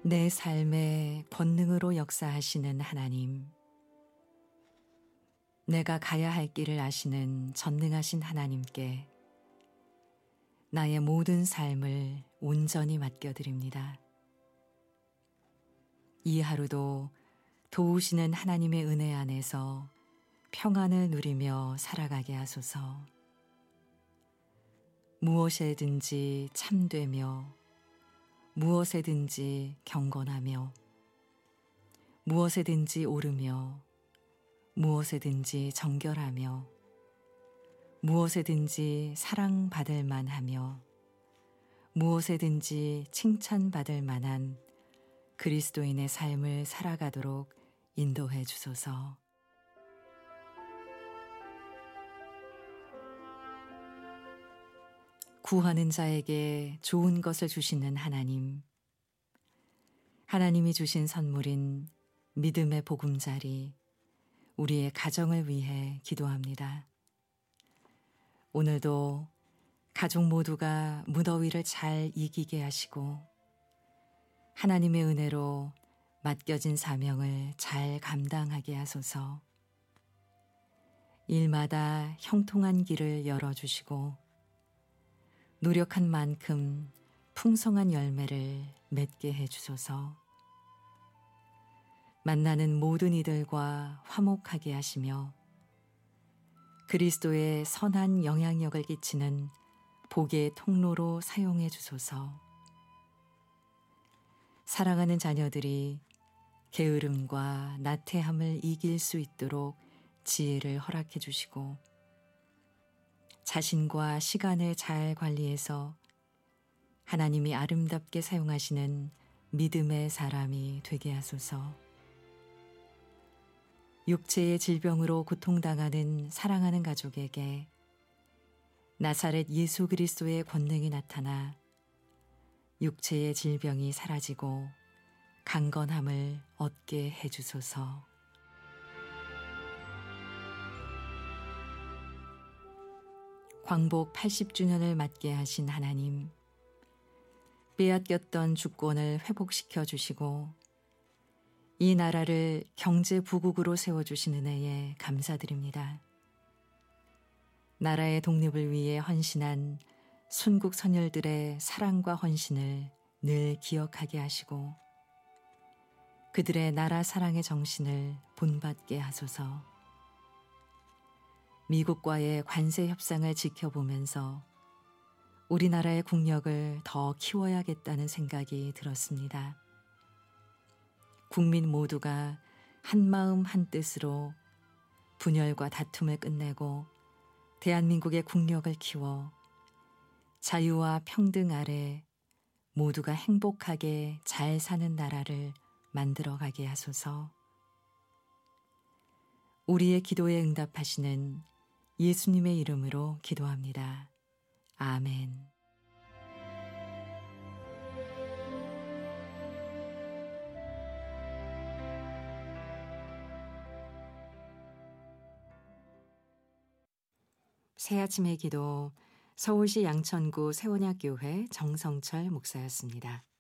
내 삶에 권능으로 역사하시는 하나님, 내가 가야 할 길을 아시는 전능하신 하나님께 나의 모든 삶을 온전히 맡겨드립니다. 이 하루도 도우시는 하나님의 은혜 안에서 평안을 누리며 살아가게 하소서. 무엇에든지 참되며 무엇에든지 경건하며 무엇에든지 오르며 무엇에든지 정결하며 무엇에든지 사랑받을 만하며 무엇에든지 칭찬받을 만한 그리스도인의 삶을 살아가도록 인도해 주소서. 구하는 자에게 좋은 것을 주시는 하나님, 하나님이 주신 선물인 믿음의 보금자리, 우리의 가정을 위해 기도합니다. 오늘도 가족 모두가 무더위를 잘 이기게 하시고 하나님의 은혜로 맡겨진 사명을 잘 감당하게 하소서. 일마다 형통한 길을 열어주시고 노력한 만큼 풍성한 열매를 맺게 해주소서. 만나는 모든 이들과 화목하게 하시며 그리스도의 선한 영향력을 끼치는 복의 통로로 사용해 주소서. 사랑하는 자녀들이 게으름과 나태함을 이길 수 있도록 지혜를 허락해 주시고 자신과 시간을 잘 관리해서 하나님이 아름답게 사용하시는 믿음의 사람이 되게 하소서. 육체의 질병으로 고통당하는 사랑하는 가족에게 나사렛 예수 그리스도의 권능이 나타나 육체의 질병이 사라지고 강건함을 얻게 해주소서. 광복 80주년을 맞게 하신 하나님, 빼앗겼던 주권을 회복시켜 주시고 이 나라를 경제 부국으로 세워주신 은혜에 감사드립니다. 나라의 독립을 위해 헌신한 순국 선열들의 사랑과 헌신을 늘 기억하게 하시고 그들의 나라 사랑의 정신을 본받게 하소서. 미국과의 관세 협상을 지켜보면서 우리나라의 국력을 더 키워야겠다는 생각이 들었습니다. 국민 모두가 한마음 한뜻으로 분열과 다툼을 끝내고 대한민국의 국력을 키워 자유와 평등 아래 모두가 행복하게 잘 사는 나라를 만들어가게 하소서. 우리의 기도에 응답하시는 예수님의 이름으로 기도합니다. 아멘. 새아침의 기도, 서울시 양천구 세원야교회 정성철 목사였습니다.